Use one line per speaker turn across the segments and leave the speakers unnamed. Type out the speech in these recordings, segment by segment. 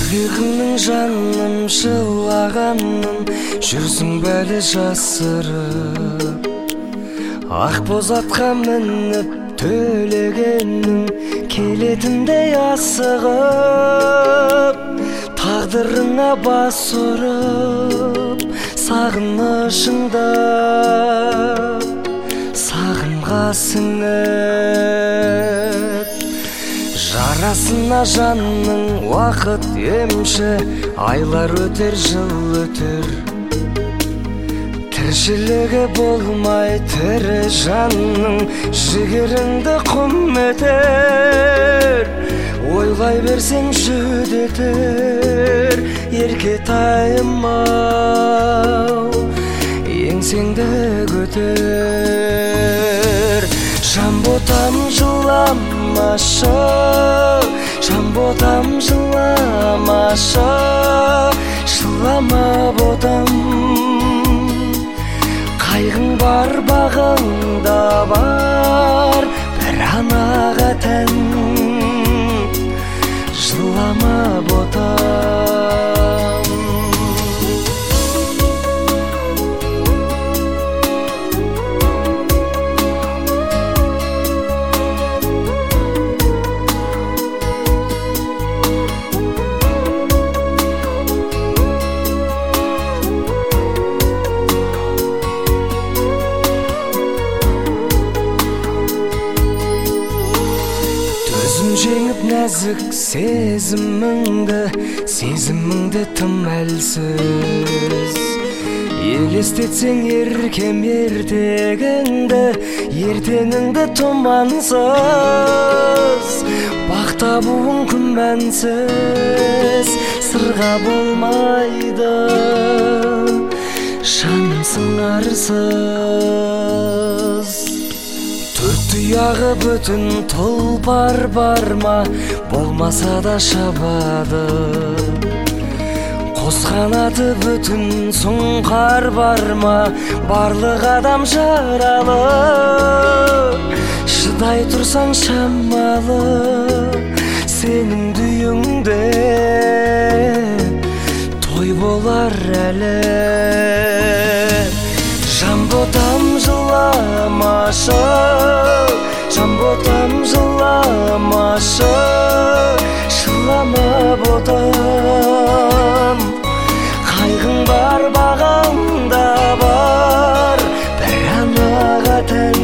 Жүрегімнің жаным жылағанын жүрсің бәлі жасырып, ақ боз атқа мініп төлегенің келетіндей асығып, тағдырыңа бас ұрып сағынышыңда сағынғасыңып. Жарасына жанның уақыт емші, айлар өтер, жыл өтер, тіршілігі болмай тірі жанның жігеріңді құм етер. Ойлай берсең жүдетер еркетайым-ау, еңсеңді көтер. Жамботам жыламашы, жамботам жыламашы, жылама ботам. Қайғың бар бағыңда бар, бір анаға тән, жылама ботам. Жеңіп нәзік сезіміңді тым әлсіз, елестетсең еркем ертегіңді, ертеңіңді тұмансыз. Бақ табуың күмәнсіз, сырға болмайды, жаным сыңарсыз. Төрт тұяғы бүтін тұлпар бар ма, болмаса да шабады. Қос қанаты бүтін сұңқар бар ма, барлық адам жаралы. Шыдай тұрсаң шамалы, сенің дүйіңде той болар әлі. Жамботам жыламашы, жамботам жыламашы, жылама ботам. Қайғың бар бағаңда бар, бір анаға тән,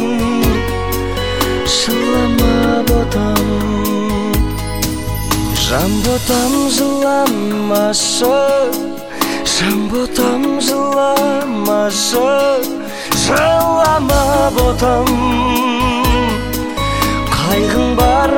жылама ботам. Жамботам жыламашы, жамботам жыламашы, жылама ботам. Қайғың бар